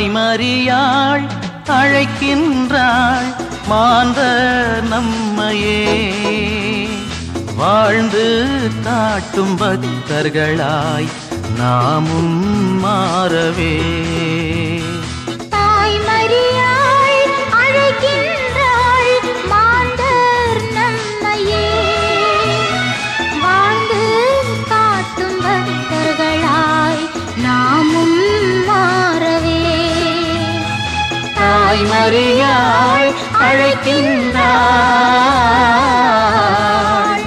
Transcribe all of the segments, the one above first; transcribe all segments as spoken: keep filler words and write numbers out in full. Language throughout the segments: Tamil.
மரியாள் அழைக்கின்றாள் மாந்தர் நம்மையே வாழ்ந்து காட்டும் பக்தர்களாய் நாமும் மாறவே. தாய் மரியாள் அழைக்கின்றாள் மாந்தர் நம்மையே வாழ்ந்து காட்டும் பக்தர்களாய் நாமும் மாறவே. தாய் மரியாள் அழைக்கின்றாள்.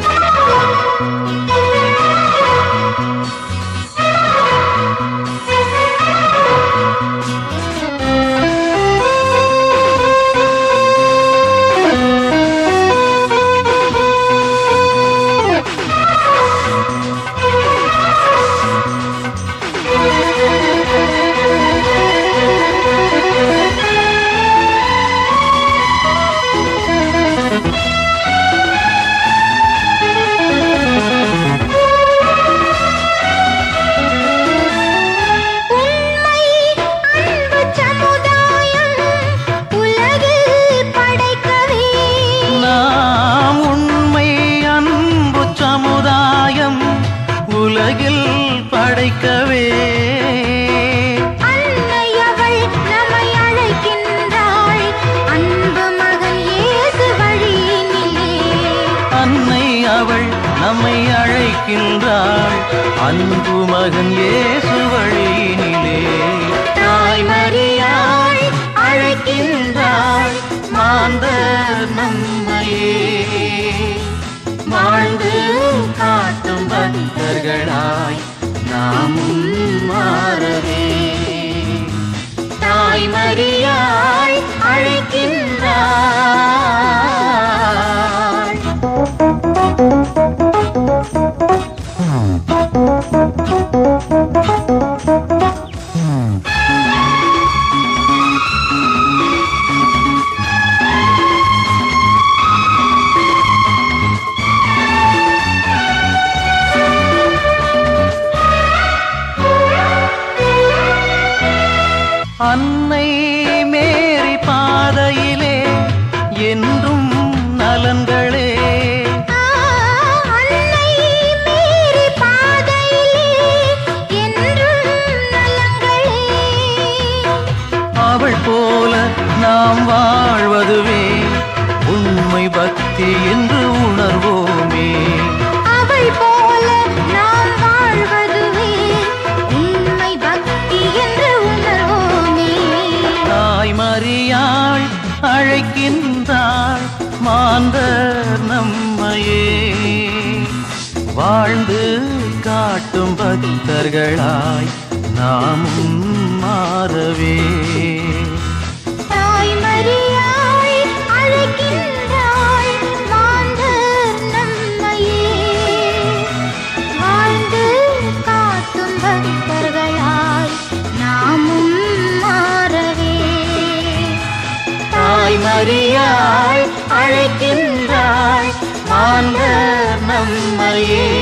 உலகில் படைக்கவே அன்னை அவள் நம்மை அழைக்கின்றாள் அன்பு மகன் இயேசு வழியினிலே. அன்னை அவள் நம்மை அழைக்கின்றாள் அன்பு மகன் இயேசு வழியினிலே. தாய் மரியாள் அழைக்கின்றாள் மாந்தர் நம்மையே வாழ்ந்து காட்டும் பக்தர்களாய் நாமும் மாறவே. தாய் மரியாள் அழைக்கின்றாள். அன்னை மேரி பாதையிலே என்றும் நலன்களே. அன்னை மேரி பாதையிலே என்றும் நலன்களே. அவள் போல நாம் வாழ்வதுவே உண்மை பக்தி என்று உணர்வோமே. அவள் போல நாம் வாழ்வதுவே உண்மை பக்தி என்று உணர்வோமே. தாய் மரியாள் அழைக்கின்றாள் மாந்தர் நம்மையே வாழ்ந்து காட்டும் பக்தர்களாய் நாமும் மாறவே. தாய் மரியாள் அழைக்கின்றாள் மாந்தர் நம்மையே வாழ்ந்து காட்டும் பக்தர்களாய் நாமும் மாறவே. தாய் மரியாள் அழைக்கின்றாள் மாந்தர் நம்மையே